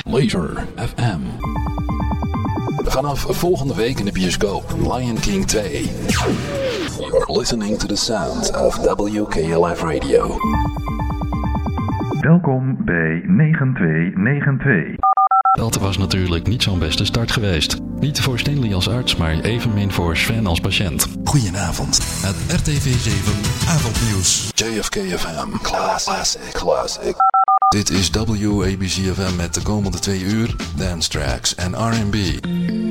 Laser FM. Vanaf volgende week in de bioscoop Lion King 2. You are listening to the sounds of WKLF Radio. Welkom bij 9292. Dat was natuurlijk niet zo'n beste start geweest. Niet voor Stanley als arts, maar evenmin voor Sven als patiënt. Goedenavond. Het RTV 7 avondnieuws. JFK FM. Classic. Dit is WABC FM met de komende 2 uur dance tracks en R&B.